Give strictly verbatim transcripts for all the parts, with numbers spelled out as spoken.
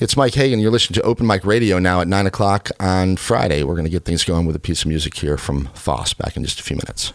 It's Mike Hagan. You're listening to Open Mic Radio now at nine o'clock on Friday. We're going to get things going with a piece of music here from Foss back in just a few minutes.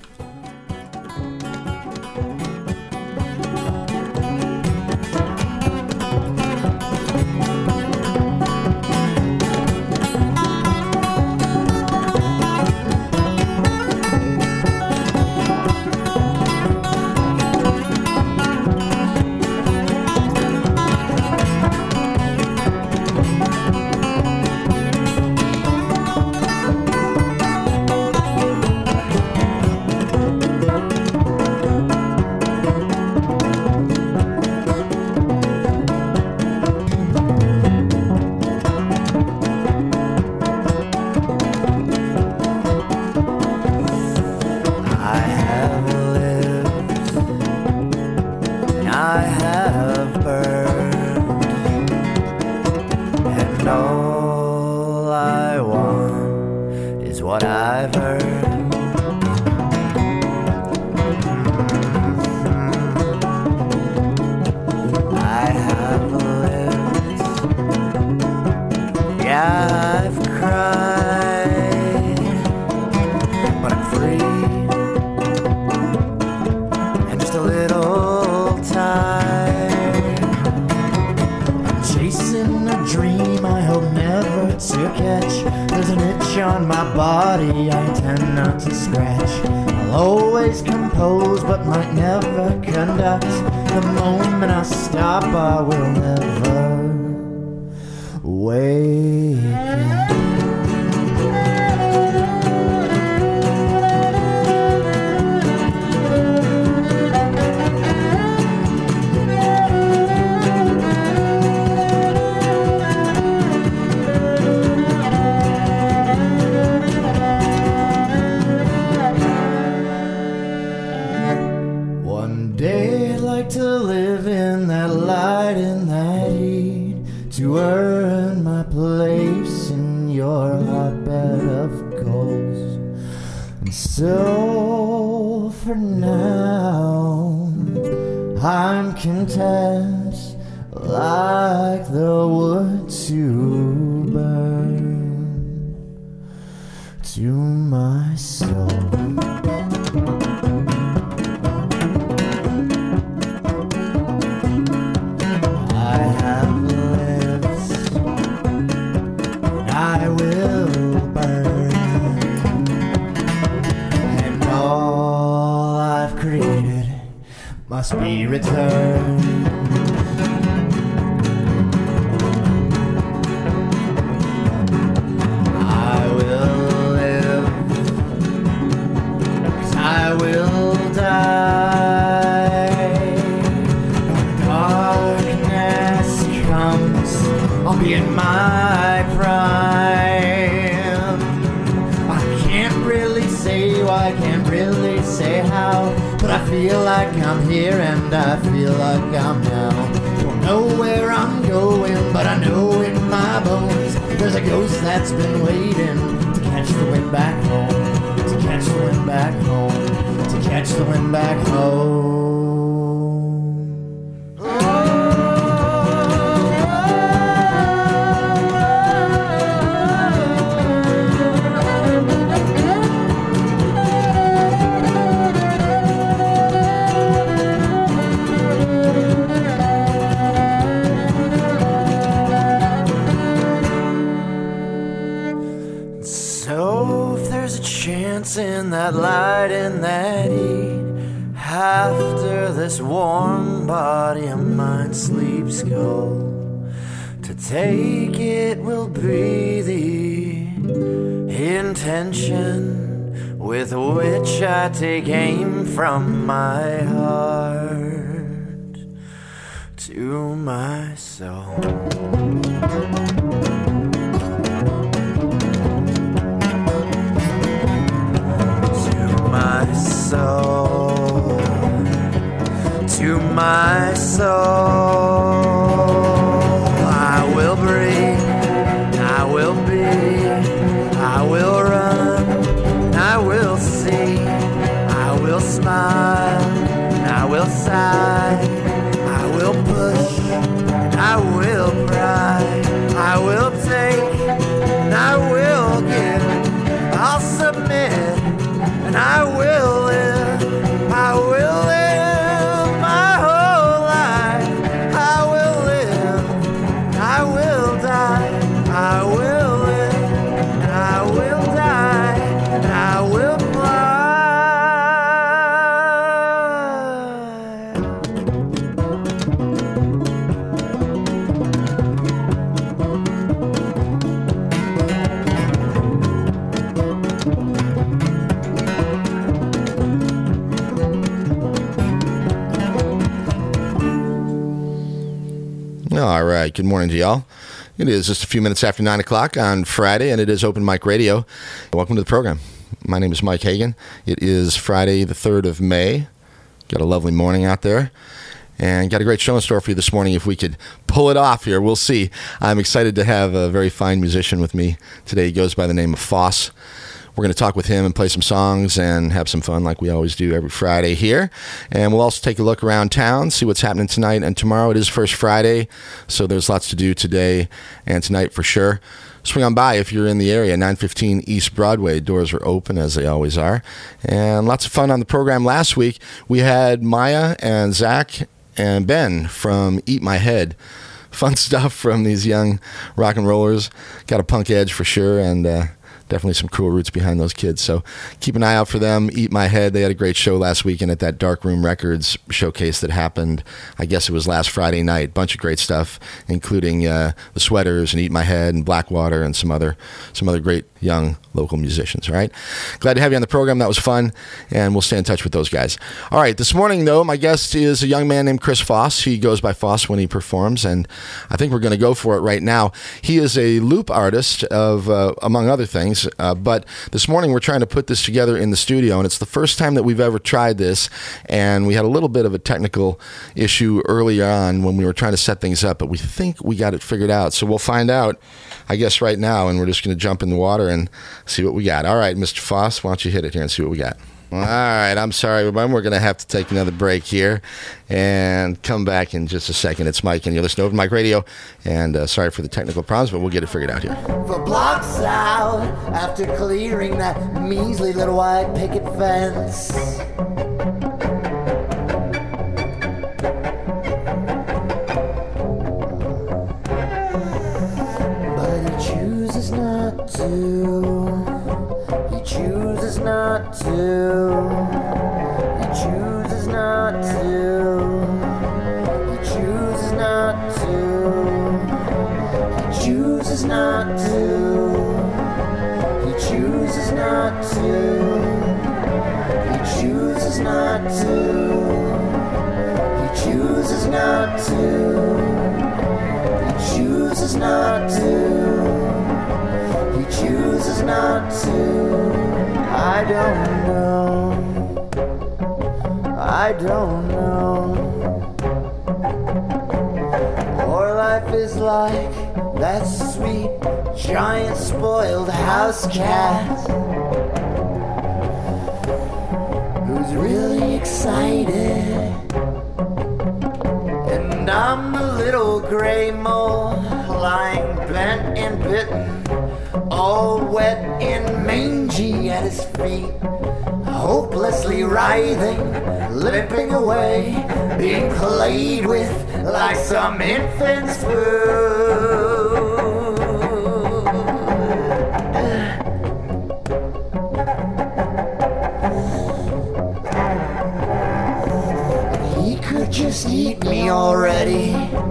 Take it will be the intention with which I take aim from my heart to my soul. To my soul, to my soul. I will breathe, I will be, I will run, I will see, I will smile, I will sigh, I will push, I will cry. right. Good morning to y'all. It is just a few minutes after nine o'clock on Friday, and it is Open Mic Radio. Welcome to the program. My name is Mike Hagan. It is Friday, the third of May. Got a lovely morning out there. And got a great show in store for you this morning. If we could pull it off here, we'll see. I'm excited to have a very fine musician with me today. He goes by the name of Foss. We're going to talk with him and play some songs and have some fun like we always do every Friday here. And we'll also take a look around town, see what's happening tonight and tomorrow. It is First Friday, so there's lots to do today and tonight for sure. Swing on by if you're in the area, nine fifteen East Broadway. Doors are open, as they always are. And lots of fun on the program last week. We had Maya and Zach and Ben from Eat My Head. Fun stuff from these young rock and rollers. Got a punk edge for sure, and uh, definitely some cool roots behind those kids. So keep an eye out for them. Eat My Head. They had a great show last weekend at that Dark Room Records showcase that happened, I guess it was last Friday night. Bunch of great stuff, including uh, the Sweaters and Eat My Head and Blackwater and some other some other great young local musicians. All right. Glad to have you on the program. That was fun, and we'll stay in touch with those guys. All right. This morning, though, my guest is a young man named Chris Foss. He goes by Foss when he performs, and I think we're going to go for it right now. He is a loop artist, of uh, among other things, uh, but this morning we're trying to put this together in the studio, and it's the first time that we've ever tried this, and we had a little bit of a technical issue early on when we were trying to set things up, but we think we got it figured out. So we'll find out, I guess, right now, and we're just going to jump in the water and see what we got. All right, Mister Foss, why don't you hit it here and see what we got? All right, I'm sorry, everyone. We're going to have to take another break here and come back in just a second. It's Mike, and you're listening to Open Mic Radio, and uh, sorry for the technical problems, but we'll get it figured out here. For blocks out after clearing that measly little white picket fence. Not to, he chooses not to, he chooses not to, he chooses not to, he chooses not to, he chooses not to, he chooses not to, he chooses not to, he chooses not to. Chooses not to. I don't know. I don't know. Or life is like that sweet, giant, spoiled house cat who's really excited, and I'm the little gray mole lying bent and bitten, all wet and mangy at his feet, hopelessly writhing, limping away, being played with like some infant's food. He could just eat me already,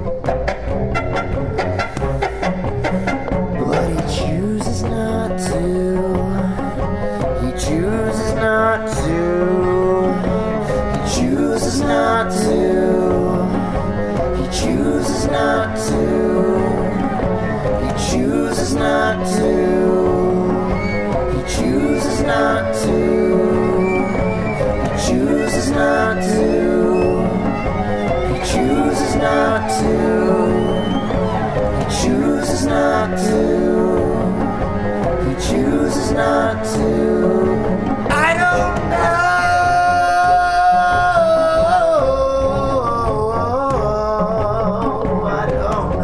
not to, he chooses not to, he chooses not to, he chooses not to, he chooses not to, he chooses not to, he chooses not to, he chooses not to, he chooses not to. I don't know. I don't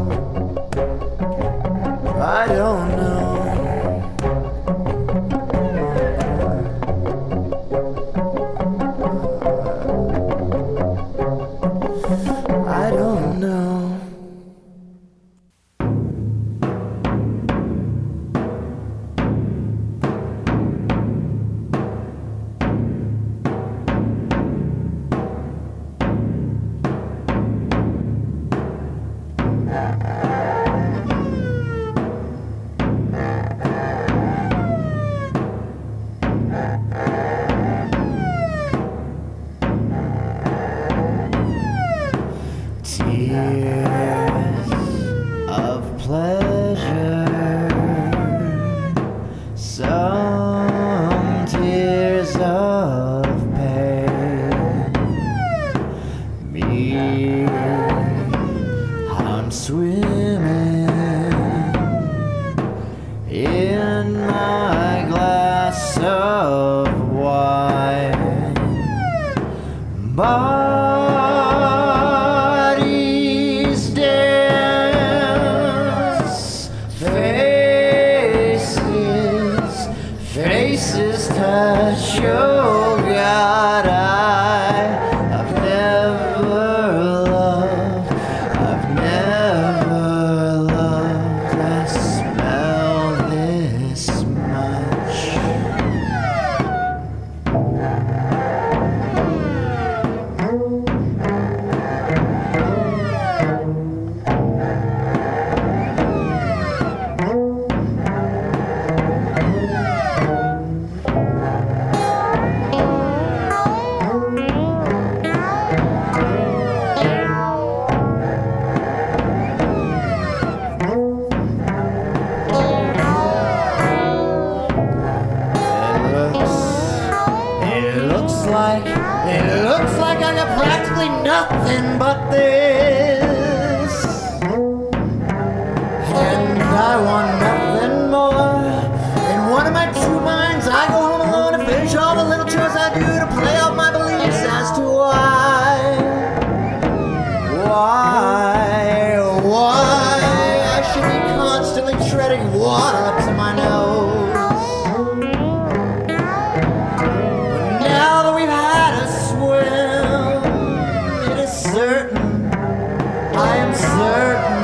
know. I don't know. I don't know. pleasure, some tears of pain. Me, I'm swimming in my glass of wine. Bodies dance, faces, faces touch. Oh God, I, I've never loved, I've never loved that smell this much. Like, it looks like I got practically nothing but this, and I want nothing more. In one of my true minds, I go home alone to finish all the little chores I do to play out my beliefs as to why, why, why I should be constantly treading water up to my nose. I am certain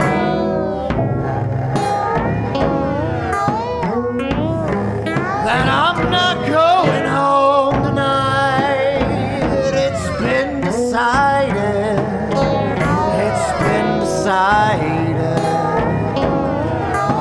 that I'm not going home tonight. It's been decided. It's been decided. Oh.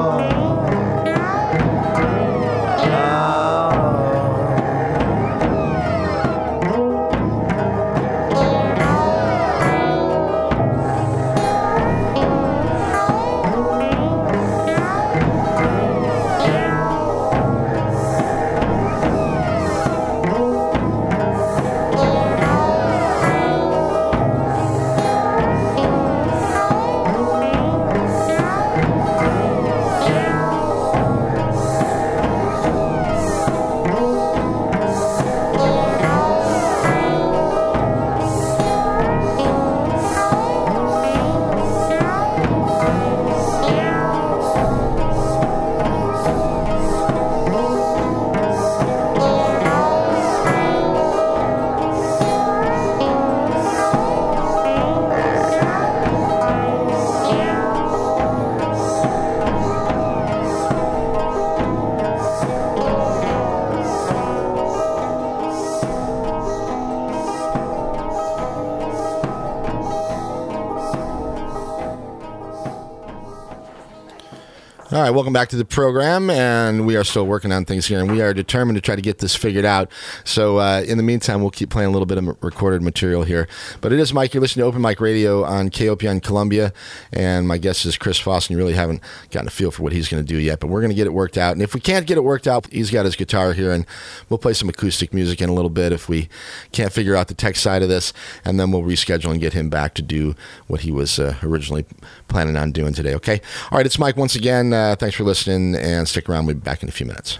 All right, welcome back to the program, and we are still working on things here, and we are determined to try to get this figured out. So uh, in the meantime, we'll keep playing a little bit of recorded material here. But it is Mike. You're listening to Open Mic Radio on K O P N Columbia, and my guest is Chris Foss, and you really haven't gotten a feel for what he's going to do yet, but we're going to get it worked out. And if we can't get it worked out, he's got his guitar here, and we'll play some acoustic music in a little bit if we can't figure out the tech side of this, and then we'll reschedule and get him back to do what he was uh, originally planning on doing today, okay? All right, it's Mike once again. Uh, thanks for listening, and stick around. We'll be back in a few minutes.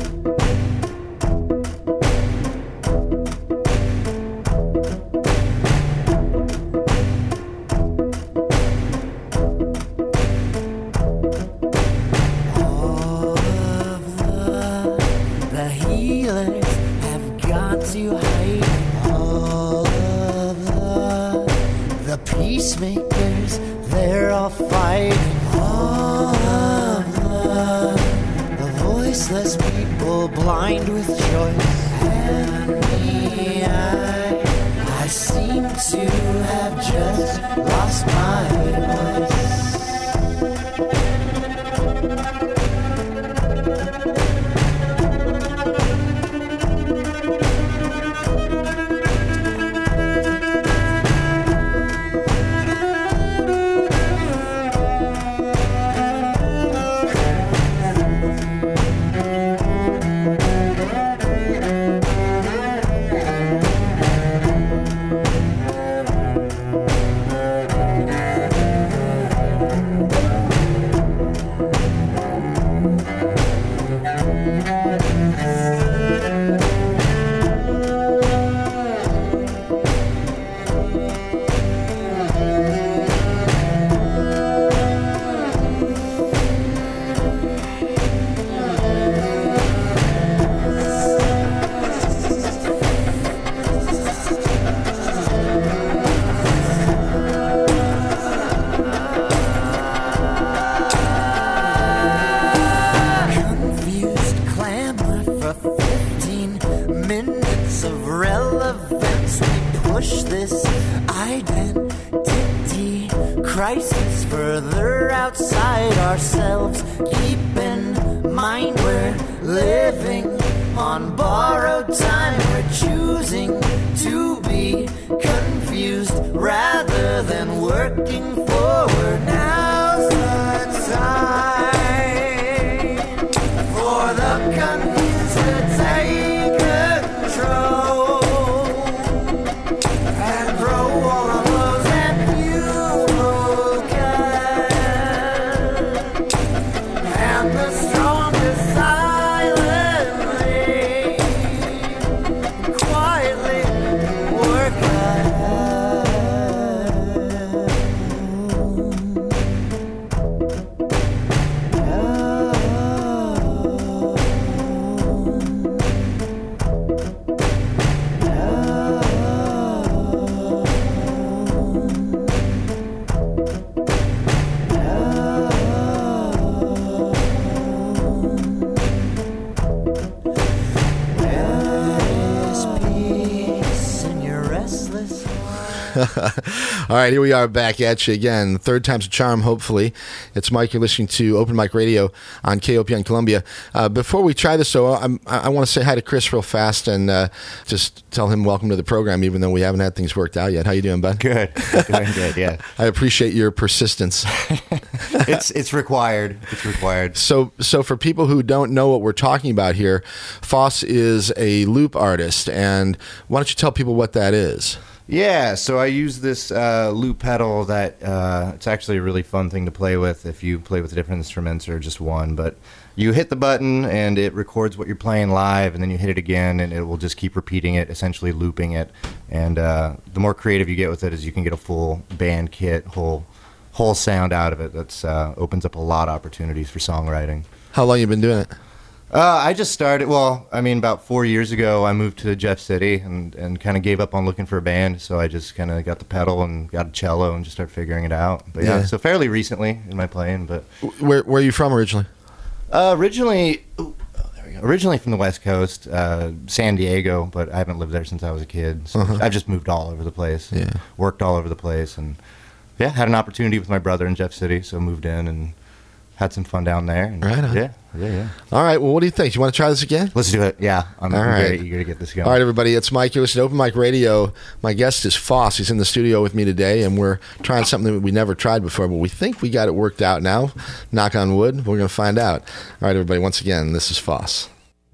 All of the, the healers have got to hide. All of the, the peacemakers, they're all fighting. All of the, the voiceless people blind with choice. And me, I, I seem to have just lost my voice. crisis further outside ourselves. Keep in mind we're living on borrowed time. We're choosing to be confused rather than working forward. Now's the time for the confused to take control and grow all of those that you can. And the strongest silently, quietly work out. All right, here we are back at you again. Third time's a charm, hopefully. It's Mike. You're listening to Open Mic Radio on K O P N Columbia. Uh, before we try this, though, I'm, I, I want to say hi to Chris real fast and uh, just tell him welcome to the program, even though we haven't had things worked out yet. How you doing, bud? Good. Doing good, yeah. I appreciate your persistence. it's it's required. It's required. So, so for people who don't know what we're talking about here, Foss is a loop artist, and why don't you tell people what that is? Yeah, so I use this uh, loop pedal that uh, it's actually a really fun thing to play with if you play with different instruments or just one. But you hit the button and it records what you're playing live, and then you hit it again and it will just keep repeating it, essentially looping it. And uh, the more creative you get with it, is you can get a full band kit, whole whole sound out of it. That's uh, opens up a lot of opportunities for songwriting. How long you been doing it? Uh, I just started, well, I mean, about four years ago, I moved to Jeff City and, and kind of gave up on looking for a band, so I just kind of got the pedal and got a cello and just started figuring it out. But yeah, Yeah. so fairly recently in my playing, but... Where Where are you from originally? Uh, originally, ooh, oh, there we go. Originally from the West Coast, uh, San Diego, but I haven't lived there since I was a kid, so Uh-huh. I've just moved all over the place, and Yeah. worked all over the place, and yeah, had an opportunity with my brother in Jeff City, so moved in and had some fun down there. And Right on. Yeah, yeah, yeah. All right, well, what do you think? You want to try this again? Let's do it. Yeah, I'm All very right. eager to get this going. All right, everybody, it's Mike. You're listening to Open Mic Radio. My guest is Foss. He's in the studio with me today, and we're trying something that we never tried before, but we think we got it worked out now. Knock on wood. We're going to find out. All right, everybody, once again, this is Foss.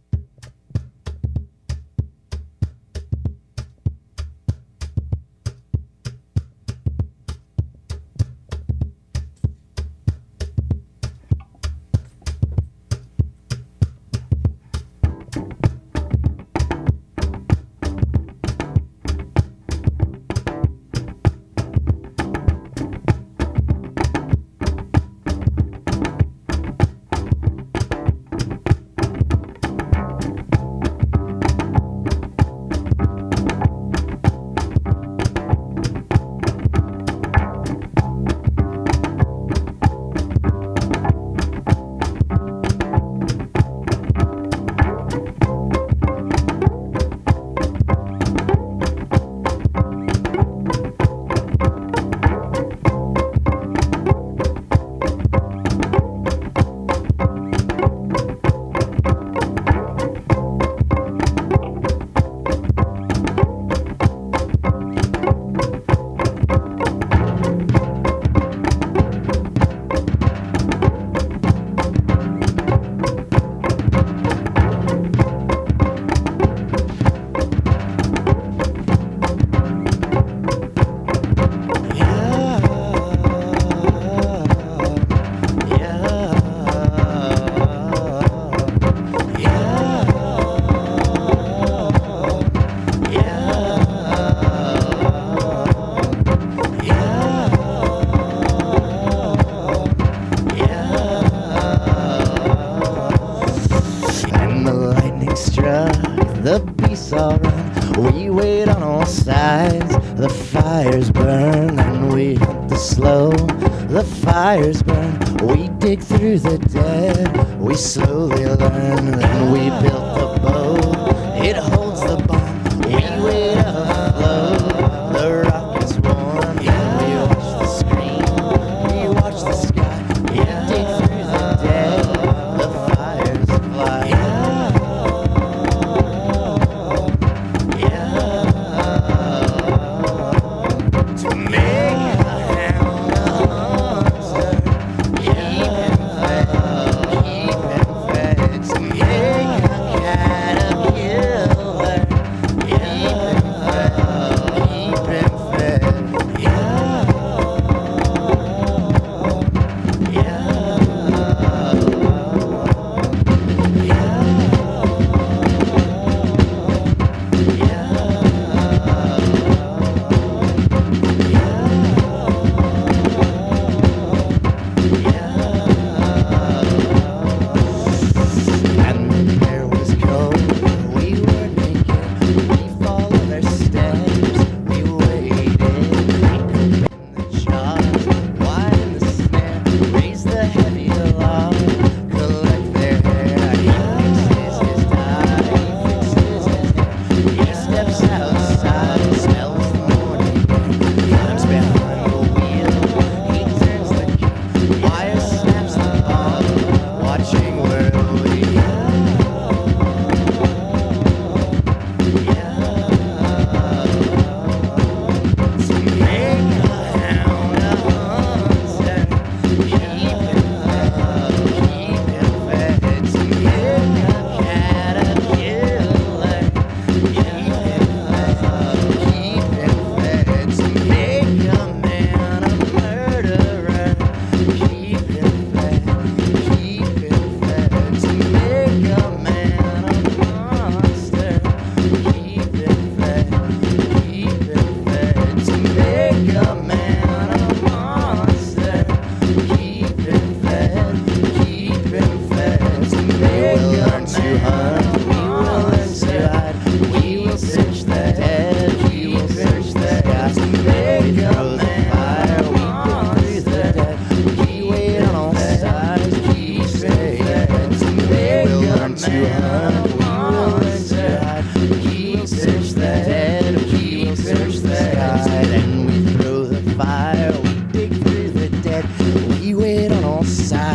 the beasts all run. We wait on all sides, the fires burn, and we hunt the slow. The fires burn, we dig through the dead, we slowly learn, then we built the boat, it holds the bomb, we wait afloat, the rock is warm, and we watch the screen,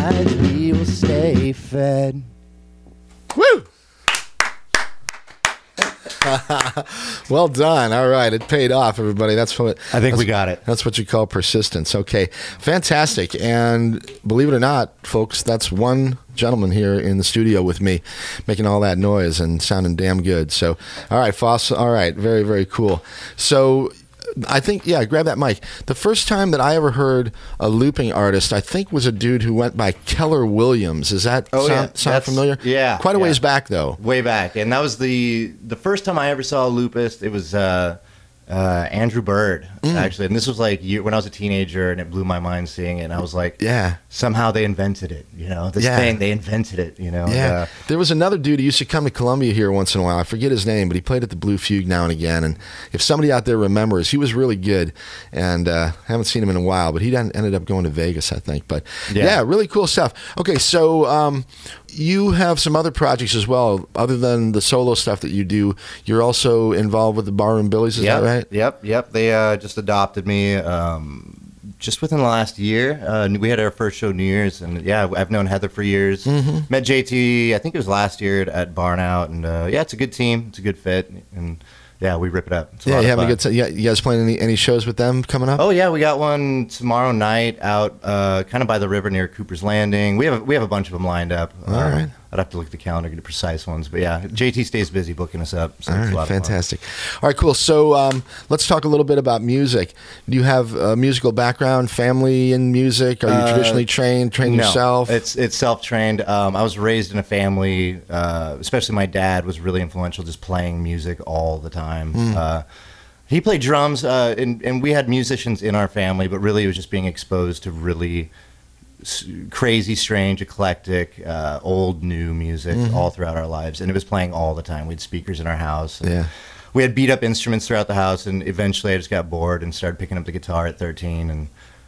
sides, we will stay fed. Woo! Well done. All right, it paid off, everybody. That's what I think that's, we got it. That's what you call persistence. Okay, fantastic. And believe it or not, folks, that's one gentleman here in the studio with me, making all that noise and sounding damn good. So, all right, Foss. All right, very, very cool. So, I think, yeah, grab that mic. The first time that I ever heard a looping artist, I think, was a dude who went by Keller Williams. Is that Oh, sound, yeah. sound That's- familiar? yeah, Quite a yeah. ways back, though. Way back, and that was the the first time I ever saw a loopist. It was uh, uh, Andrew Bird, Mm. actually, and this was like year, when I was a teenager, and it blew my mind seeing it. And I was like, Yeah. somehow they invented it, you know, this Yeah. thing they invented it, you know. Yeah, Uh, there was another dude who used to come to Columbia here once in a while. I forget his name, but he played at the Blue Fugue now and again. And if somebody out there remembers, he was really good. And uh, haven't seen him in a while, but he done- ended up going to Vegas, I think. But yeah, Yeah. really cool stuff. Okay, so um, you have some other projects as well, other than the solo stuff that you do. You're also involved with the Barroom Billies, is yep, that right? Yep, yep. They uh, just adopted me um, just within the last year. Uh, we had our first show New Year's, and yeah, I've known Heather for years. Mm-hmm. Met J T, I think it was last year at, at Barnout, and uh, yeah, it's a good team. It's a good fit, and yeah, we rip it up. It's a Yeah, lot you of having a fun. good time? Yeah, you guys playing any, any shows with them coming up? Oh yeah, we got one tomorrow night out, uh, kind of by the river near Cooper's Landing. We have we have a bunch of them lined up. All Uh, right. I'd have to look at the calendar to get the precise ones, but yeah, J T stays busy booking us up. So All it's a right, lot of fun. fantastic. All right, cool. So um, let's talk a little bit about music. Do you have a musical background, family in music? Are you Uh, traditionally trained, trained No, yourself? It's it's self trained. Um, I was raised in a family, uh, especially my dad was really influential, just playing music all the time. Hmm. Uh, he played drums, uh, and and we had musicians in our family, but really it was just being exposed to really s- crazy, strange, eclectic, uh, old, new music Mm-hmm. all throughout our lives, and it was playing all the time. We had speakers in our house. and Yeah. We had beat up instruments throughout the house, and eventually I just got bored and started picking up the guitar at thirteen, and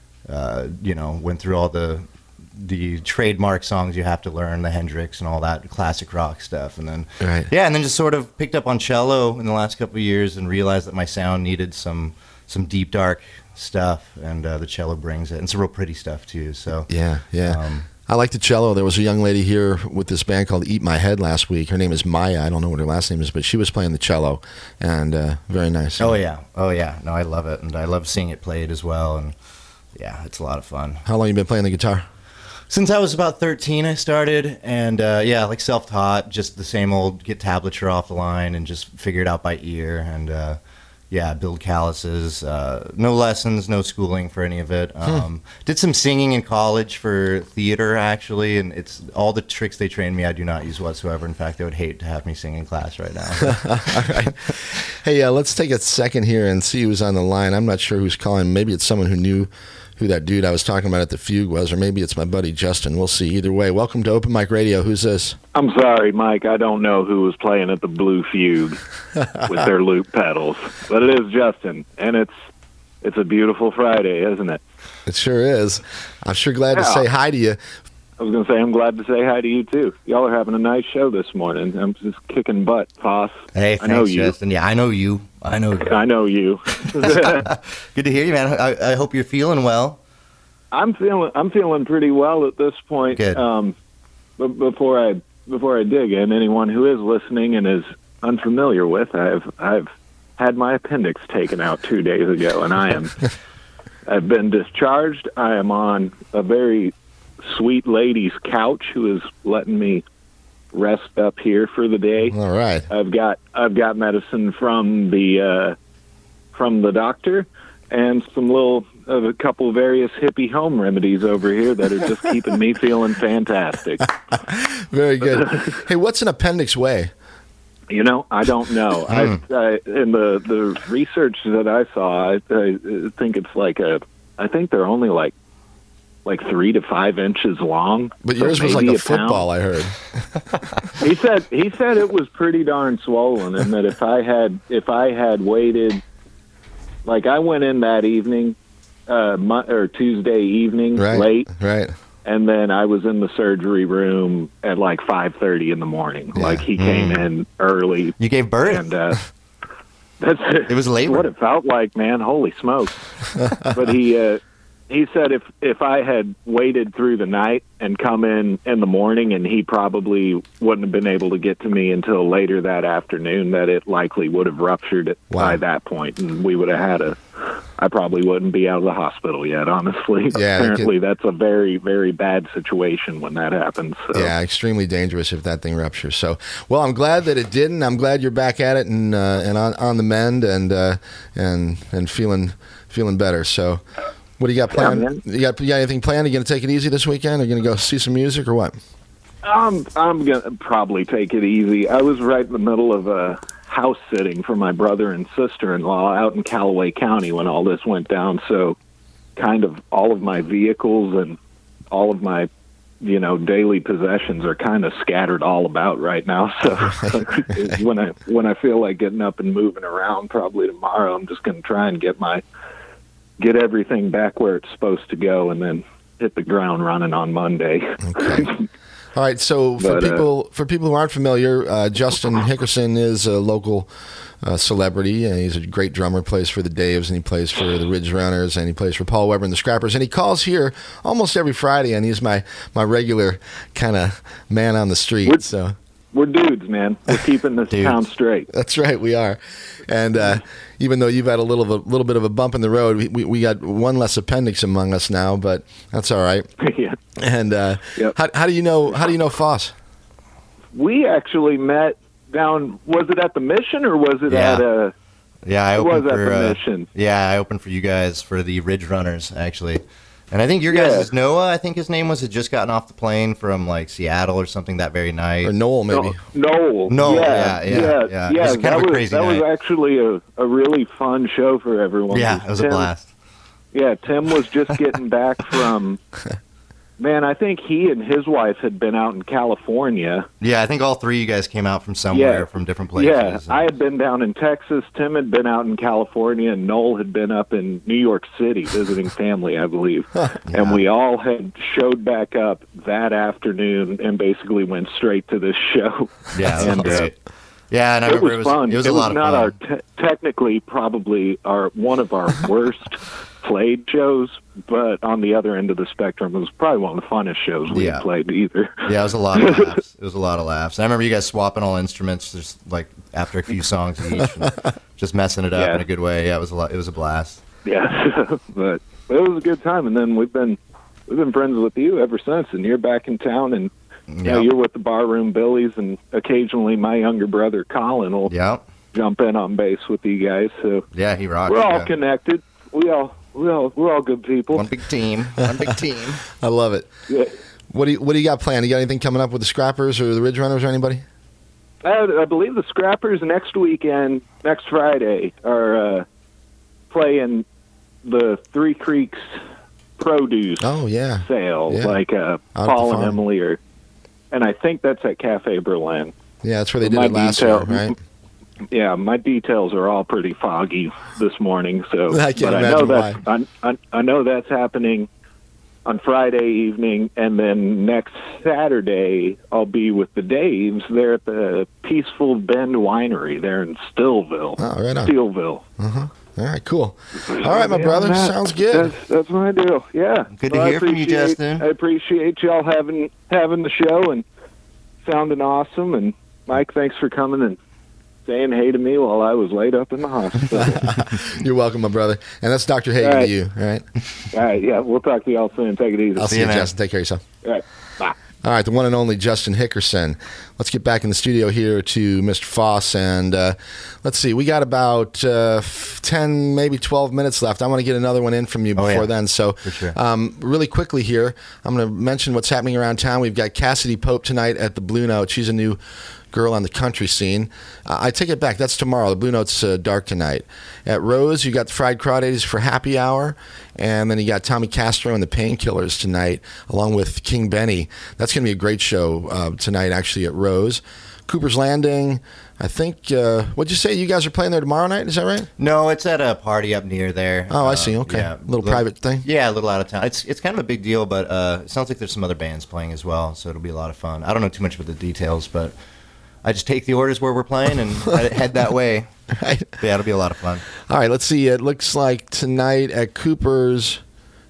uh, you know, went through all the the trademark songs you have to learn, the Hendrix and all that classic rock stuff, and then Right. yeah, and then just sort of picked up on cello in the last couple of years and realized that my sound needed some some deep dark stuff, and uh, the cello brings it. And it's real pretty stuff too. So Yeah, yeah. Um, I like the cello. There was a young lady here with this band called Eat My Head last week. Her name is Maya. I don't know what her last name is, but she was playing the cello, and uh, very nice. oh yeah, oh yeah, no, I love it, and I love seeing it played as well, and yeah, it's a lot of fun. How long you been playing the guitar? Since I was about thirteen, I started, and uh, yeah, like self-taught, just the same old, get tablature off the line and just figure it out by ear, and uh, yeah, build calluses. Uh, no lessons, no schooling for any of it. Um, did some singing in college for theater, actually, and it's all the tricks they trained me I do not use whatsoever. In fact, they would hate to have me sing in class right now. All right. Hey, uh, let's take a second here and see who's on the line. I'm not sure who's calling. Maybe it's someone who knew who that dude I was talking about at the Fugue was, or maybe it's my buddy Justin. We'll see. Either way, welcome to Open Mic Radio. Who's this? I'm sorry, Mike. I don't know who was playing at the Blue Fugue with their loop pedals, but it is Justin, and it's it's a beautiful Friday, isn't it? It sure is. I'm sure glad to Yeah. say hi to you. I was going to say I'm glad to say hi to you too. Y'all are having a nice show this morning. I'm just kicking butt, Foss. Hey, I thanks, know you. Justin. Yeah, I know you. I know you. I know you. Good to hear you, man. I, I hope you're feeling well. I'm feeling I'm feeling pretty well at this point. Good. Um, but before I before I dig in, anyone who is listening and is unfamiliar with, I've I've had my appendix taken out two days ago, and I am I've been discharged. I am on a very sweet lady's couch who is letting me rest up here for the day. All right. I've got I've got medicine from the uh, from the doctor and some little of a couple of various hippie home remedies over here that are just keeping me feeling fantastic. Very good. Hey, what's an appendix weigh? You know, I don't know. I, I in the the research that I saw, I, I think it's like a. I think they're only like like three to five inches long. But so yours was like maybe a pound. football, I heard. He said he said it was pretty darn swollen, and that if I had if I had waited, like I went in that evening, uh, Mo- or Tuesday evening Right. late, Right. and then I was in the surgery room at like five thirty in the morning. Yeah. Like he came in early, You gave birth. and uh, that's It was labor. what it felt like, man. Holy smokes! But he uh, he said if if I had waited through the night and come in in the morning, and he probably wouldn't have been able to get to me until later that afternoon, that it likely would have ruptured it Wow. by that point, and we would have had a. I probably wouldn't be out of the hospital yet, honestly. Yeah, Apparently, could- that's a very, very bad situation when that happens. So. Yeah, extremely dangerous if that thing ruptures. So, well, I'm glad that it didn't. I'm glad you're back at it and uh, and on, on the mend and uh, and and feeling feeling better. So, what do you got planned? man. you got you got anything planned? Are you going to take it easy this weekend? Are you going to go see some music or what? I'm I'm gonna probably take it easy. I was right in the middle of a house sitting for my brother and sister-in-law out in Callaway County when all this went down. So, kind of all of my vehicles and all of my, you know, daily possessions are kind of scattered all about right now. So, when I when I feel like getting up and moving around, probably tomorrow, I'm just going to try and get my get everything back where it's supposed to go, and then hit the ground running on Monday. Okay. All right, so for But, uh, people for people who aren't familiar, uh, Justin Hickerson is a local uh, celebrity, and he's a great drummer. Plays for the Daves, and he plays for the Ridge Runners, and he plays for Paul Weber and the Scrappers. And he calls here almost every Friday, and he's my my regular kind of man on the street. We're- So We're dudes, man. We're keeping this Dudes. town straight. that's right, we are. And uh, even though you've had a little of a little bit of a bump in the road, we, we, we got one less appendix among us now, but that's all right. Yeah. And uh, Yep. how, how do you know how do you know Foss? We actually met down. Was it at the Mission or was it Yeah. at a? Yeah, I It opened was at for the uh, Mission. yeah, I opened for you guys for the Ridge Runners actually, and I think your Yeah. guys' Noah, I think his name was, had just gotten off the plane from like Seattle or something that very night. Or Noel, maybe? No, Noel. Noel, yeah, yeah, yeah, yeah. It was kind that of a was crazy that was night. actually a, a really fun show for everyone. Yeah, it was a Tim- blast. Yeah, Tim was just getting back from. Man, I think he and his wife had been out in California. Yeah, I think all three of you guys came out from somewhere, Yeah. from different places. Yeah, and- I had been down in Texas. Tim had been out in California, and Noel had been up in New York City visiting family, I believe. And we all had showed back up that afternoon and basically went straight to this show. yeah, it was and, uh, great. Yeah, and I it remember was it was fun. It was a lot of not fun. our te- technically probably our one of our worst played shows, but on the other end of the spectrum, it was probably one of the funnest shows we Yeah. had played either. Yeah, it was a lot of laughs. It was a lot of laughs. I remember you guys swapping all instruments, just like after a few songs each, and just messing it up Yeah. in a good way. Yeah, it was a lot. It was a blast. Yeah, but it was a good time. And then we've been we've been friends with you ever since. And you're back in town, and you know, Yeah, you're with the Barroom Billies, and occasionally my younger brother Colin will yeah, jump in on bass with you guys. So yeah. He rocked. we're all yeah. connected. We all we all we're all good people. One big team. One big team. I love it. Yeah. What do you What do you got planned? You got anything coming up with the Scrappers or the Ridge Runners or anybody? I, I believe the Scrappers next weekend, next Friday, are uh, playing the Three Creeks produce Oh yeah, sale, Yeah. like uh, at Paul the and farm. Emily are, and I think that's at Cafe Berlin. yeah. That's where they did My it last detail- year, right? Yeah, my details are all pretty foggy this morning, so I can't but I know imagine that I, I, I know that's happening on Friday evening, and then next Saturday I'll be with the Daves. They're at the Peaceful Bend Winery there in Stillville, Oh, right on. Steelville. All right, cool. All right, my Yeah, brother. Matt, Sounds good. That's, that's my deal. Yeah. Good to Well, I hear from you, appreciate- Justin. I appreciate y'all having having the show and sounding awesome. And Mike, thanks for coming and saying hey to me while I was laid up in the hospital. You're welcome, my brother. And that's Doctor Hagen All right. to you. All right. All right. Yeah. We'll talk to y'all soon. Take it easy. I'll see, See you, you, man. Justin. Take care of yourself. All right. Bye. All right, the one and only Justin Hickerson. Let's get back in the studio here to Mister Foss, and uh, let's see. We got about uh, ten, maybe twelve minutes left. I want to get another one in from you Oh, before yeah. then. So, For sure. um, really quickly here, I'm going to mention what's happening around town. We've got Cassidy Pope tonight at the Blue Note. She's a new girl on the country scene. Uh, I take it back. That's tomorrow. The Blue Note's uh, dark tonight. At Rose, you got the Fried Crawdads for happy hour, and then you got Tommy Castro and the Painkillers tonight, along with King Benny. That's going to be a great show uh, tonight, actually, at Rose. Cooper's Landing, I think, uh, what'd you say? You guys are playing there tomorrow night? Is that right? No, it's at a party up near there. Oh, I Uh, see. Okay. yeah, Little private thing? Yeah, a little out of town. It's it's kind of a big deal, but uh, it sounds like there's some other bands playing as well, so it'll be a lot of fun. I don't know too much about the details, but I just take the orders where we're playing and head head that way. Right. But yeah, it'll be a lot of fun. All right, let's see. It looks like tonight at Cooper's,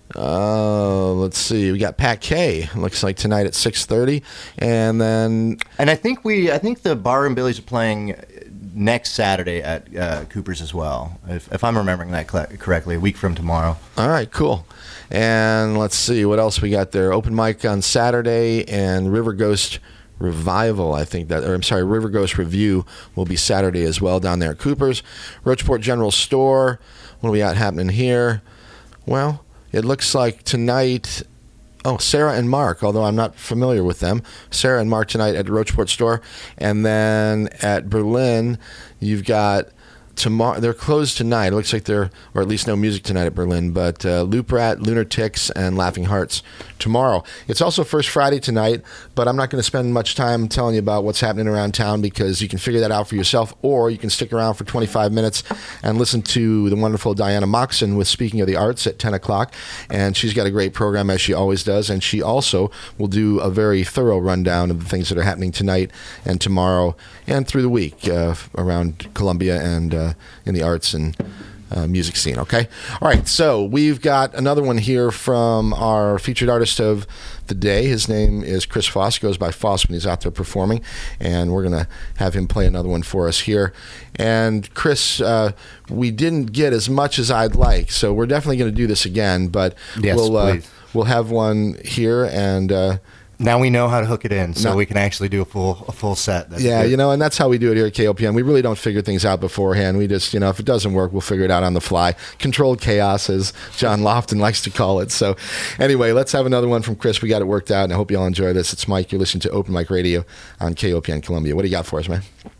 Uh, let's see. We got Pat K. Looks like tonight at six thirty, and then And I think we, I think the Bar and Billy's are playing next Saturday at uh, Cooper's as well, if, if I'm remembering that cl- correctly, a week from tomorrow. all right, cool. And let's see what else we got there. Open mic on Saturday, and River Ghost Revival, I think that, or I'm sorry, River Ghost Review will be Saturday as well down there at Cooper's. Roachport General Store. What do we got happening here? Well, it looks like tonight. Oh, Sarah and Mark, although I'm not familiar with them. Sarah and Mark tonight at the Roachport Store. And then at Berlin, you've got tomorrow. They're closed tonight. It looks like they're, or at least no music tonight at Berlin, but uh, Loop Rat, Lunar Ticks, and Laughing Hearts tomorrow. It's also First Friday tonight, but I'm not going to spend much time telling you about what's happening around town because you can figure that out for yourself, or you can stick around for twenty-five minutes and listen to the wonderful Diana Moxon with Speaking of the Arts at ten o'clock, and she's got a great program as she always does, and she also will do a very thorough rundown of the things that are happening tonight and tomorrow and through the week uh, around Columbia and uh, in the arts and uh, music scene. Okay, all right. So we've got another one here from our featured artist of the day. His name is Chris Foss. Goes by Foss when he's out there performing, and we're gonna have him play another one for us here. And Chris, uh, we didn't get as much as I'd like, so we're definitely gonna do this again. But Yes, we'll uh, please. we'll have one here and. Uh, Now we know how to hook it in, so No. we can actually do a full a full set. That's Yeah, good. you know, and that's how we do it here at K O P N. We really don't figure things out beforehand. We just, you know, if it doesn't work, we'll figure it out on the fly. Controlled chaos, as John Lofton likes to call it. So anyway, let's have another one from Chris. We got it worked out, and I hope you all enjoy this. It's Mike. You're listening to Open Mic Radio on K O P N Columbia. What do you got for us, man?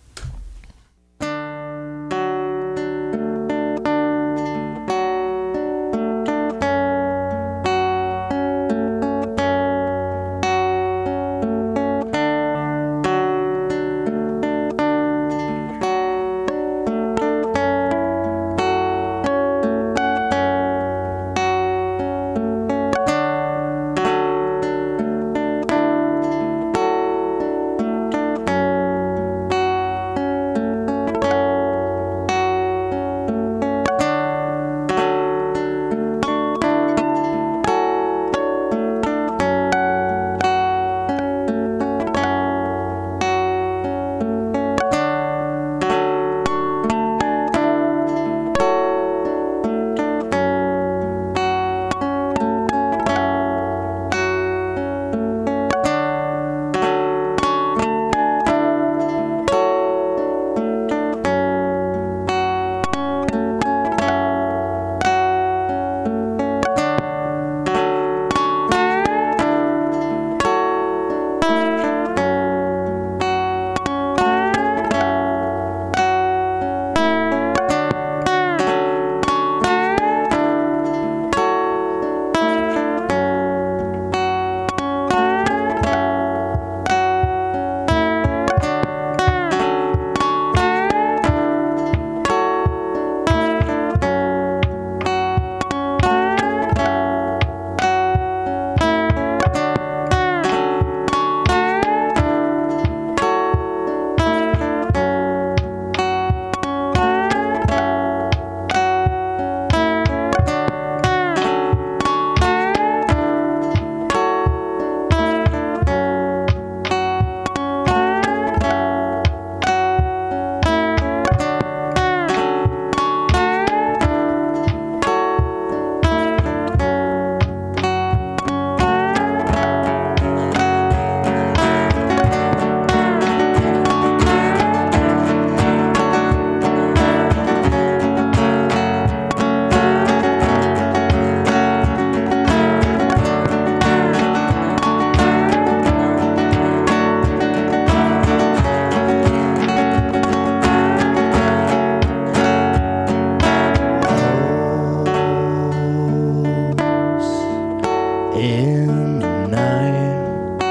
in the night.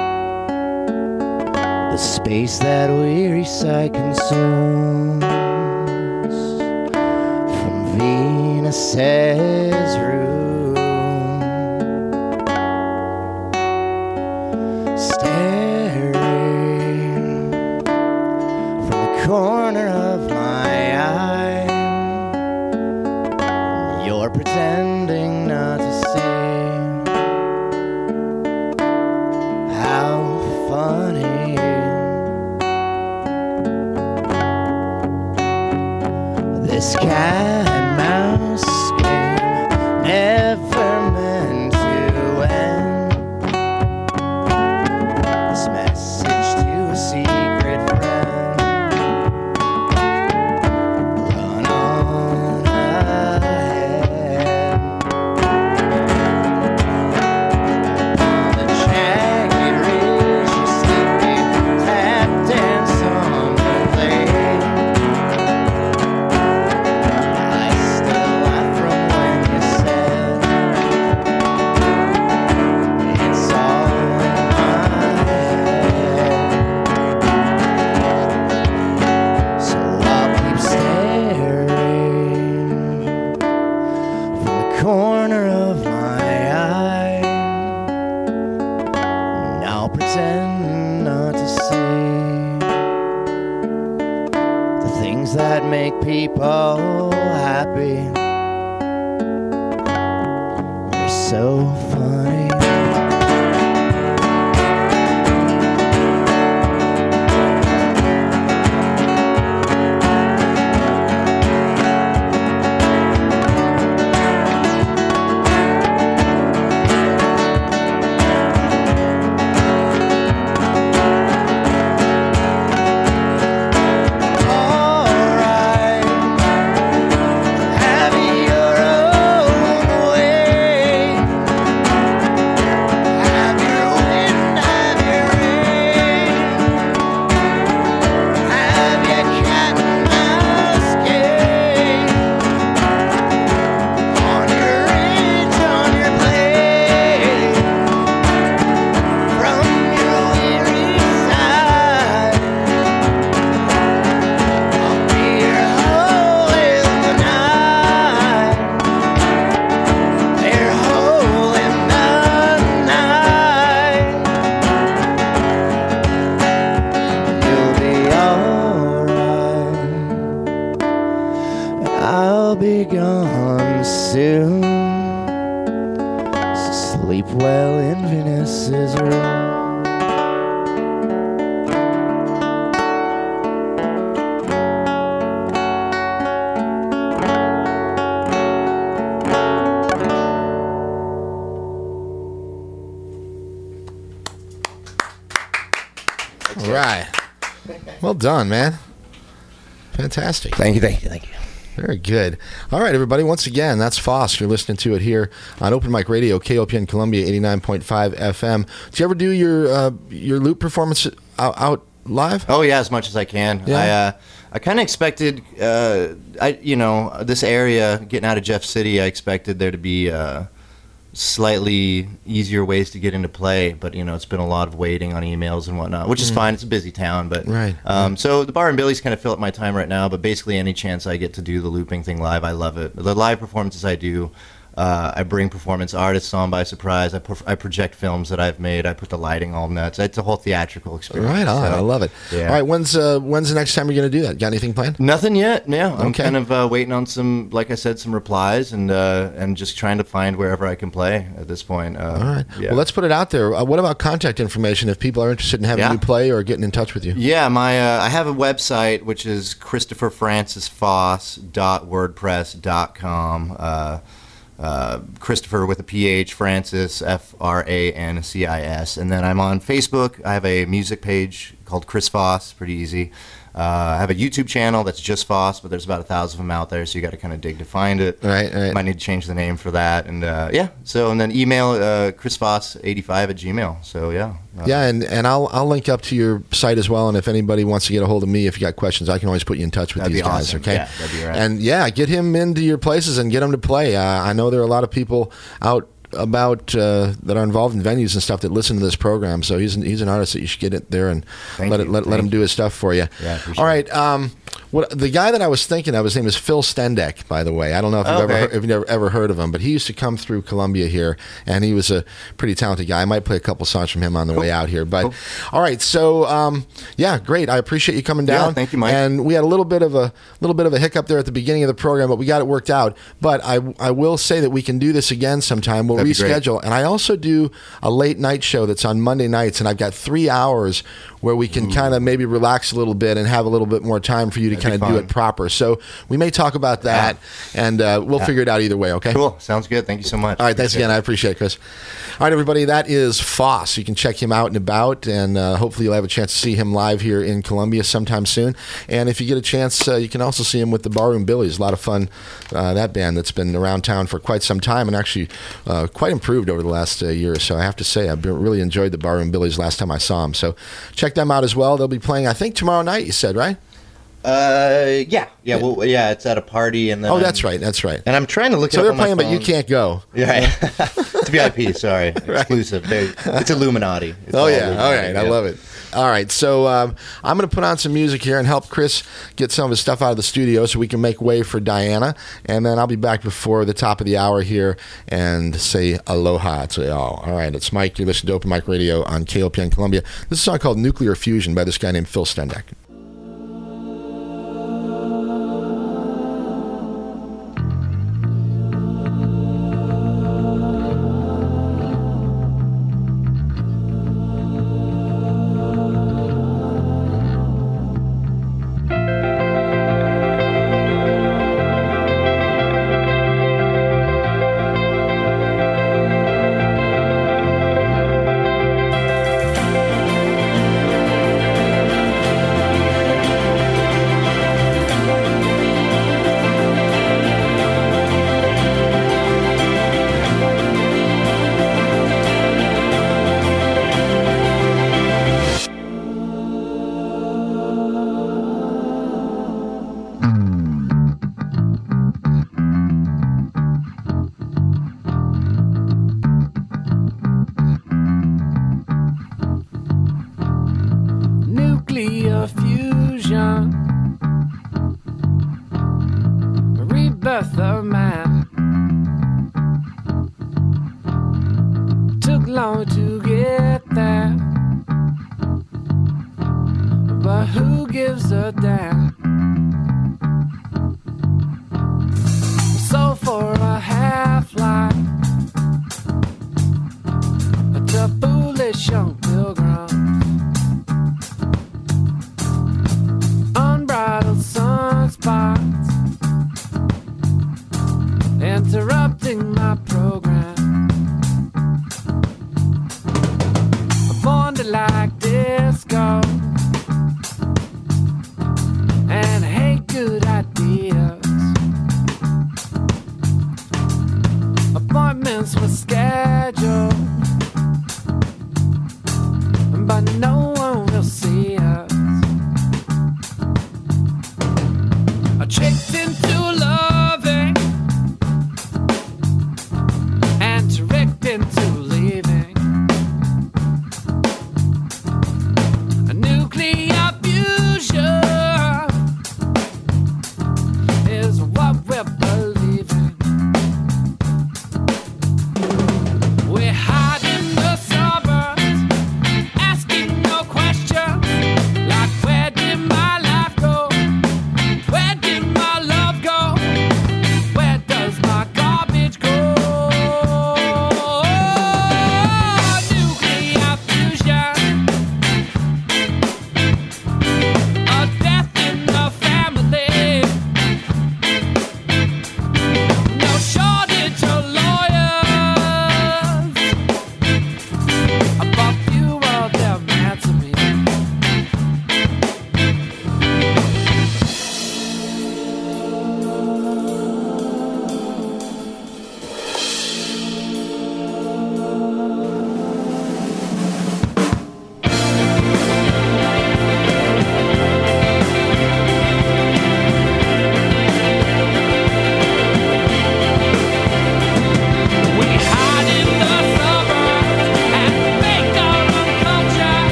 The space that weary sight consumes from Venus's room, staring from the corner of my eye. You're pretending not to see. This cat and mouse game never meant to end. This message to a secret friend. Run on ahead. On the jagged ridge, you sleeping, tap dance on the lake. I still laugh from when you said it's all in my head. So I'll keep staring from the corner of my eye, and I'll pretend not to see the things that make people happy. They're so funny. Alright, have it your own way. Have your wind, have your rain. Have your cat and mouse game. On your ridge, on your plane. From your weary side, I'll be your hole in the night. Your hole in the night. You'll be alright. I'll be gone soon. So sleep well in Venus's room. All right. Well done, man. Fantastic. Thank you, thank you, thank you. Very good. All right, everybody. Once again, that's Foss. You're listening to it here on Open Mic Radio, K O P N Columbia, eighty-nine point five F M. Do you ever do your uh, your loop performance out, out live? Oh yeah, as much as I can. Yeah. I uh, I kind of expected, uh, I you know, this area getting out of Jeff City. I expected there to be uh, slightly easier ways to get into play, but you know, it's been a lot of waiting on emails and whatnot, which is fine. It's a busy town, but Right, Um, So the Bar and Billy's kind of fill up my time right now. But basically, any chance I get to do the looping thing live, I love it. The live performances I do. Uh, I bring performance artists on by surprise. I, pro- I project films that I've made. I put the lighting all nuts. It's a whole theatrical experience. Right on. So, I love it. yeah. All right. When's uh, when's the next time you're going to do that? Got anything planned? Nothing yet. No, I'm Okay. kind of uh, waiting on some, like I said, some replies, and uh, and just trying to find wherever I can play at this point. Uh, All right. Yeah. Well, let's put it out there. Uh, what about contact information if people are interested in having Yeah. you play or getting in touch with you? Yeah, my uh, I have a website which is christopher francis foss dot wordpress dot com. Uh, uh, Christopher with a P H, Francis, F R A N C I S. And then I'm on Facebook. I have a music page called Chris Foss, pretty easy. Uh, I have a YouTube channel that's just Foss, but there's about a thousand of them out there, so you got to kind of dig to find it. Right, right. Might need to change the name for that, and uh, yeah. So and then email uh, chrisfoss eighty-five at gmail. So yeah. Uh, Yeah, and, and I'll I'll link up to your site as well. And if anybody wants to get a hold of me, if you got questions, I can always put you in touch with That'd these be guys. awesome. Okay, Yeah, that'd be right. And yeah, get him into your places and get him to play. Uh, I know there are a lot of people out about uh, that are involved in venues and stuff that listen to this program. So he's an, he's an artist that you should get it there and Thank let you. it let, let Thank him do his stuff for you. Yeah, I appreciate All right. Um, what the guy that I was thinking of, his name is Phil Stendek, by the way. I don't know if you've ever Okay. heard, if you've never ever heard of him, but he used to come through Columbia here, and he was a pretty talented guy. I might play a couple songs from him on the way out here. But Cool. all right, so um, yeah, great. I appreciate you coming Yeah, down. thank you, Mike. And we had a little bit of a little bit of a hiccup there at the beginning of the program, but we got it worked out. But I I will say that we can do this again sometime. We'll That'd be great. reschedule, and I also do a late night show that's on Monday nights, and I've got three hours where we can kind of maybe relax a little bit and have a little bit more time for you to really kind of That'd do be it proper. So we may talk about that, and uh, we'll Yeah. figure it out either way, okay? Cool. Sounds good. Thank you so much. All right, thanks Appreciate again. I appreciate it, Chris. All right, everybody, that is Foss. You can check him out and about, and uh, hopefully you'll have a chance to see him live here in Columbia sometime soon. And if you get a chance, uh, you can also see him with the Barroom Billies. A lot of fun, uh, that band that's been around town for quite some time and actually uh, quite improved over the last uh, year or so. I have to say, I've been, really enjoyed the Barroom Billies last time I saw them. So check them out as well. They'll be playing, I think, tomorrow night, you said, right? Uh, yeah, yeah, well, yeah. It's at a party, and then Oh, that's I'm- right, that's right. And I'm trying to look. So it they're up on my playing, but you phone. can't go. Yeah, it's V I P. Sorry, exclusive. They- It's Illuminati. It's Oh all yeah, all Illuminati, right, I yeah. love it. All right, so um, I'm going to put on some music here and help Chris get some of his stuff out of the studio so we can make way for Diana, and then I'll be back before the top of the hour here and say aloha to y'all. All right, it's Mike. You're listening to Open Mic Radio on K O P N Columbia. This is a song called Nuclear Fusion by this guy named Phil Stendak. Nuclear fusion, rebirth of man. Took long to get there, but who gives a damn? So for a half-life, the foolish young pilgrims, unbridled sunspots, interrupting my program. Born to like disco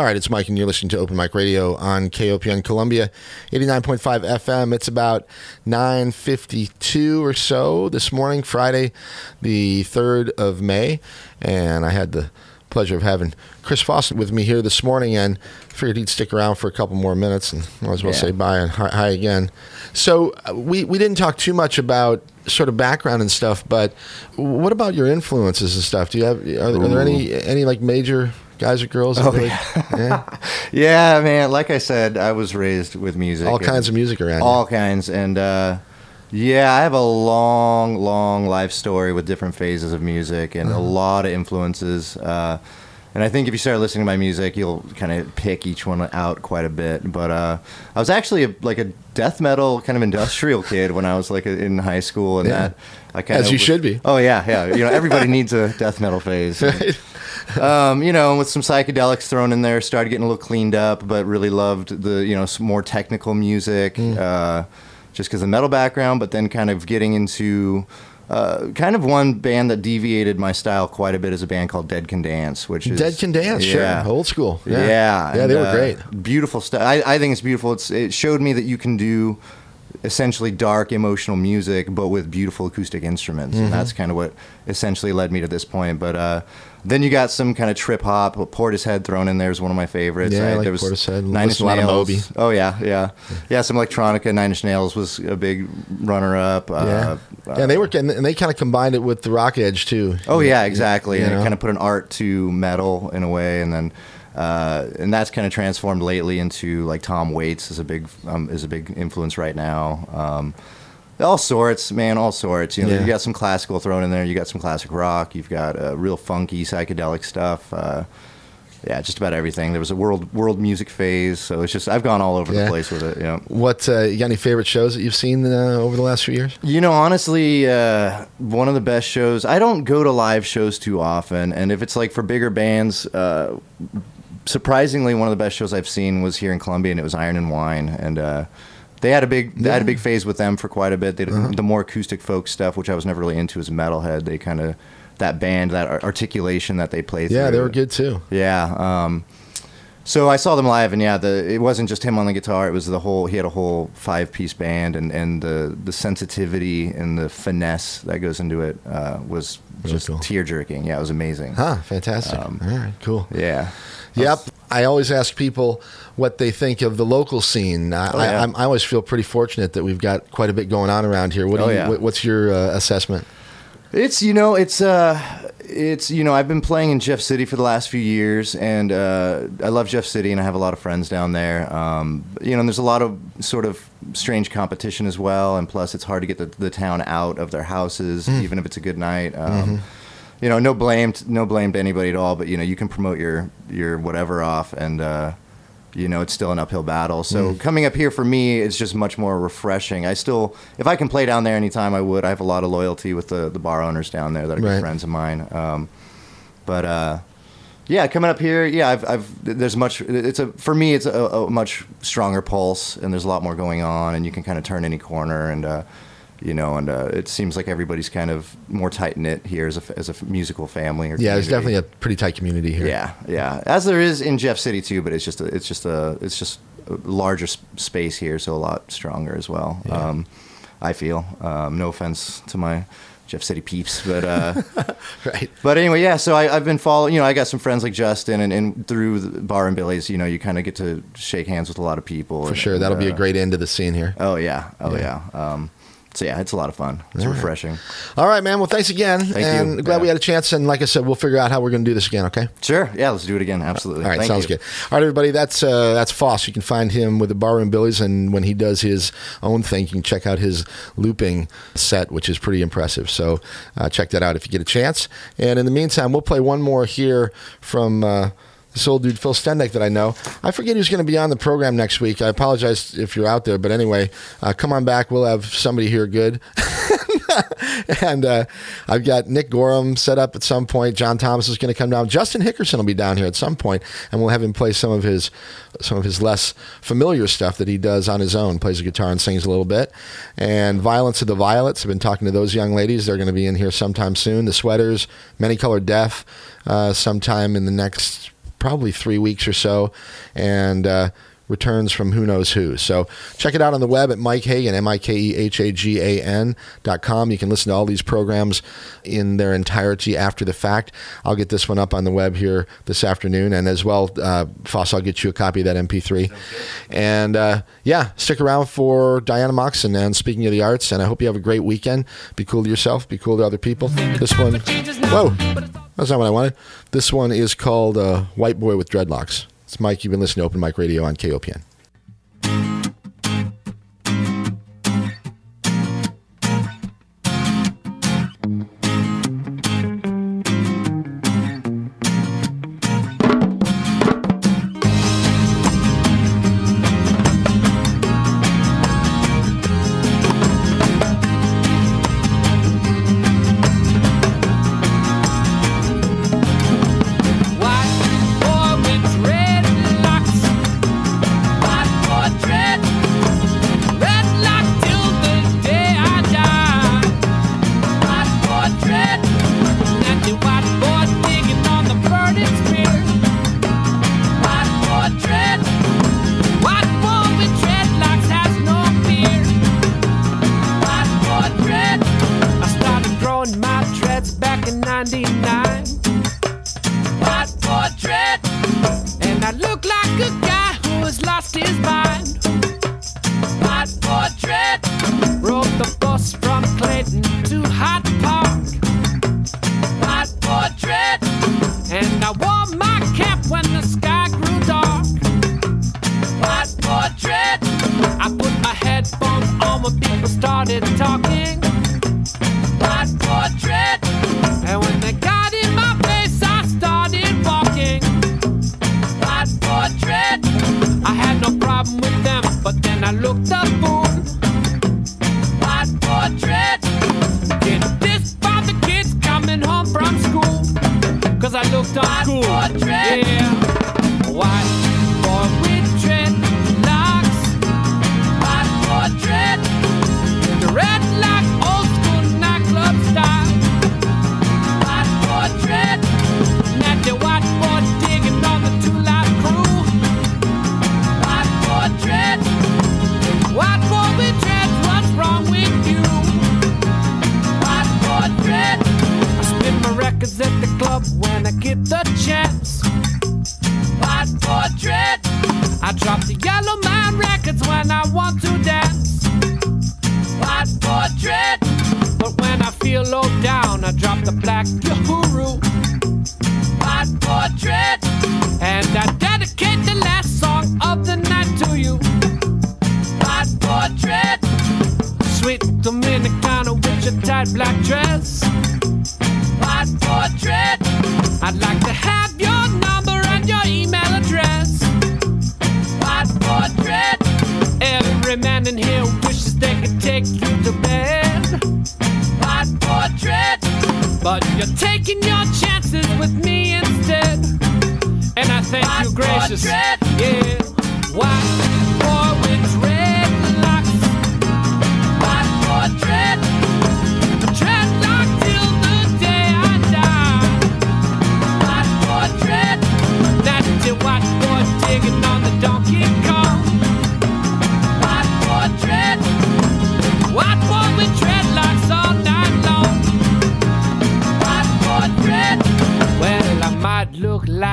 All right, it's Mike, and you're listening to Open Mic Radio on K O P N Columbia, eighty-nine point five F M. It's about nine fifty-two or so this morning, Friday, the third of May, and I had the pleasure of having Chris Fawcett with me here this morning, and figured he'd stick around for a couple more minutes, and might as well Yeah. say bye and hi, hi again. So uh, we, we didn't talk too much about sort of background and stuff, but what about your influences and stuff? Do you have, are, there- are there any, any like major guys or girls? that Oh, really- yeah. yeah? Yeah, man. Like I said, I was raised with music. All and- kinds of music around you. All kinds. And uh, yeah, I have a long, long life story with different phases of music and a lot of influences. Uh, and I think if you start listening to my music, you'll kind of pick each one out quite a bit. But uh, I was actually a, like a death metal kind of industrial kid when I was like in high school, and Yeah. that I kind As of you should be. Oh yeah, yeah. You know, everybody needs a death metal phase. um, you know, with some psychedelics thrown in there, started getting a little cleaned up, but really loved the, you know, some more technical music, Mm. uh, just because of metal background, but then kind of getting into uh, kind of one band that deviated my style quite a bit is a band called Dead Can Dance, which is... Dead Can Dance, Yeah. sure. Old school. Yeah. Yeah. Yeah, and, they were uh, great. Beautiful stuff. I, I think it's beautiful. It's, it showed me that you can do essentially dark emotional music, but with beautiful acoustic instruments. Mm-hmm. And that's kind of what essentially led me to this point. But uh, then you got some kind of trip hop. Portishead thrown in there is one of my favorites. Yeah, I like there was Portishead. Nine Inch Listen to a lot of Nails. Moby. Oh, yeah, yeah. Yeah, some electronica. Nine Inch Nails was a big runner-up. Yeah. Uh, and they were, and they kind of combined it with the rock edge too. Oh yeah, exactly. You and know? it kind of put an art to metal in a way, and then uh, and that's kind of transformed lately into like Tom Waits is a big um, is a big influence right now. Um, all sorts, man, all sorts. You know, Yeah. you got some classical thrown in there. You got some classic rock. You've got uh, real funky psychedelic stuff. Uh, yeah, just about everything. There was a world world music phase, so it's just I've gone all over Yeah. the place with it. Yeah. What uh, you got any favorite shows that you've seen uh, over the last few years? You know, honestly, uh, one of the best shows. I don't go to live shows too often, and if it's like for bigger bands, uh, surprisingly, one of the best shows I've seen was here in Columbia, and it was Iron and Wine, and uh, they had a big they had a big phase with them for quite a bit. They did Uh-huh. the more acoustic folk stuff, which I was never really into as Metalhead. They kind of that band, that ar- articulation that they play through. Yeah, they were good too. Yeah. Um, so I saw them live, and yeah, the it wasn't just him on the guitar. It was the whole. He had a whole five-piece band, and, and the the sensitivity and the finesse that goes into it uh, was Really just cool. tear-jerking. Yeah, it was amazing. Huh, fantastic. Um, All right, cool. Yeah. Yep. I always ask people what they think of the local scene. I, Oh, yeah. I, I'm, I always feel pretty fortunate that we've got quite a bit going on around here. What do Oh, you, yeah. what, what's your uh, assessment? It's you know it's uh it's you know I've been playing in Jeff City for the last few years, and uh, I love Jeff City, and I have a lot of friends down there. Um, you know, and there's a lot of sort of strange competition as well, and plus it's hard to get the, the town out of their houses, Hmm. even if it's a good night. Um, Mm-hmm. You know, no blame t- no blame to anybody at all, but you know you can promote your your whatever off, and uh, you know it's still an uphill battle. So Mm. coming up here for me is just much more refreshing. I still, if I can play down there anytime, I would. I have a lot of loyalty with the the bar owners down there that are Right. good friends of mine. Um, but uh, yeah, coming up here, yeah, I've, I've there's much. It's a for me, it's a, a much stronger pulse, and there's a lot more going on, and you can kind of turn any corner, and uh, you know, and uh, it seems like everybody's kind of more tight knit here as a as a musical family. Or Yeah, there's community. definitely a pretty tight community here. Yeah, yeah, as there is in Jeff City too, but it's just a, it's just a it's just a larger s- space here, so a lot stronger as well. Yeah. Um, I feel. Um, no offense to my Jeff City peeps, but uh, Right. but anyway, yeah. So I, I've been following. You know, I got some friends like Justin, and, and through the Bar and Billy's, you know, you kind of get to shake hands with a lot of people. For and- sure. and, That'll be a uh, great end to the scene here. Oh yeah, oh Yeah. yeah. Um, so yeah, it's a lot of fun. It's All right. refreshing. All right, man. Well, thanks again. Thank you. and glad we Yeah. had a chance. And like I said, we'll figure out how we're going to do this again, okay? Sure. Yeah, let's do it again. Absolutely. All right, Thank sounds you. good. All right, everybody, that's uh, that's Foss. You can find him with the Barroom Billies, and when he does his own thing, you can check out his looping set, which is pretty impressive. So uh, check that out if you get a chance. And in the meantime, we'll play one more here from uh, this old dude, Phil Stendeck, that I know. I forget who's going to be on the program next week. I apologize if you're out there, but anyway, uh, come on back. We'll have somebody here good. And uh, I've got Nick Gorham set up at some point. John Thomas is going to come down. Justin Hickerson will be down here at some point, and we'll have him play some of his some of his less familiar stuff that he does on his own. Plays the guitar and sings a little bit. And Violence of the Violets. I've been talking to those young ladies. They're going to be in here sometime soon. The Sweaters, Many Colored Death, uh, sometime in the next probably three weeks or so, and uh, returns from who knows who. So check it out on the web at Mike Hagan, M I K E H A G A N dot com. You can listen to all these programs in their entirety after the fact. I'll get this one up on the web here this afternoon, and as well, uh, Foss, I'll get you a copy of that M P three. And uh, yeah, stick around for Diana Moxon and Speaking of the Arts, and I hope you have a great weekend. Be cool to yourself, be cool to other people. This one, whoa, that's not what I wanted. This one is called uh, White Boy with Dreadlocks. It's Mike. You've been listening to Open Mic Radio on K O P N.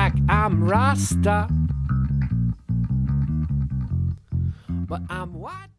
But I'm white.